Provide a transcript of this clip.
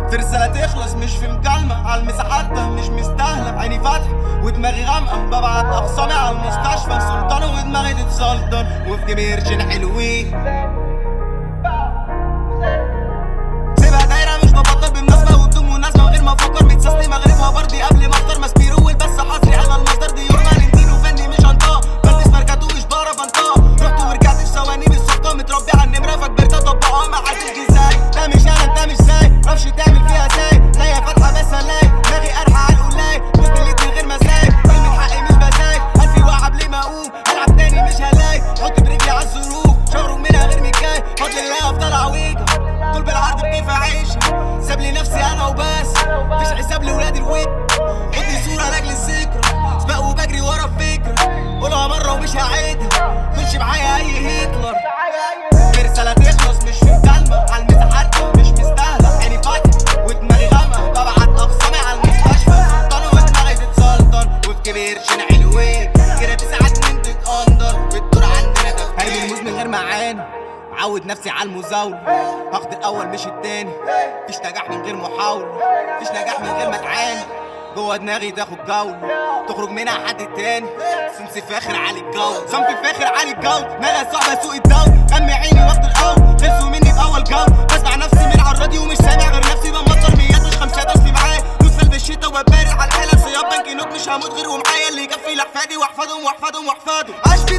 في رسالة تخلص مش في مكالمة، عالمساحات مش مستاهلة. عيني فاتحة ودماغي غامقة، ببعت أخصامي على المستشفى. سلطان ودماغي تتسلطن، وفي جيبي قرشين حلوين. سيبها دايرة مش ببطل بمناسبة وبدون مناسبة، من غير ما أفكر متسسني مغربها بردي قبل ما أفطر. ماسبيرو والبس حصري أنا المصدر ديور فالنتين وفني مش هنطق. بلبس ماركات ومش بعرف أنطق. رحت ورجعت في ثواني بالصدفة، متربي على النمرة فكبرت أطبقها ما حدش ازاي. ده مش أنا أنت مش زي معرفش تعمل فيها زي لاية فاتحة بس هلاقي دماغي قرحة على القلاي. بوست الليد من غير مساي، كلمة حقي مش بساي. ألفي وقع قبل ما أقوم ألعب تاني مش هلاقي. حط برجلي على الظروف شعور منها غير مكاي. فضل الله أفضل أعويجها طول بالعرض بكيف أعيشها. ساب لي نفسي أنا وبس، مفيش حساب لولاد الويك. خدني صورة لأجل الذكرى، سباق وبجري ورا الفكرة. قولها مرة ومش هعيدها، تقولش معايا أي هتلر. في رسالة تخلص مش في مكالمة، عالمساحات مش مستاهلة. عيني فاتحة ودماغي غامقة، ببعت أخصامي على المستشفى. سلطان ودماغي تتسلطن، وفي جيبي قرشين حلوين. كده ساعات من تتقندر بتدور عندنا تفكير. هرمي الموز من غير معاني، معود نفسي على المزاولة. هاخد الأول مش التاني، مفيش نجاح من غير محاولة. مفيش نجاح من غير ما تعاني. جوه دماغي تاخد جولة تخرج منها حد تاني. سمسي فاخر علي الجو، صنفي فاخر علي الجو. دماغي صعبة سوق الدو، غمي عيني وقت القول. خلصوا مني بأول جو، بسمع نفسي من على الراديو ومش سامع غير نفسي. بمطر ميات مش خمسات أصلي معايا دوس في الشتا وببارد على الحالة. صياد بنك نوت مش هموت غير ومعايا اللي يكفي لأحفادي وأحفادهم وأحفادهم وأحفادهم. عاش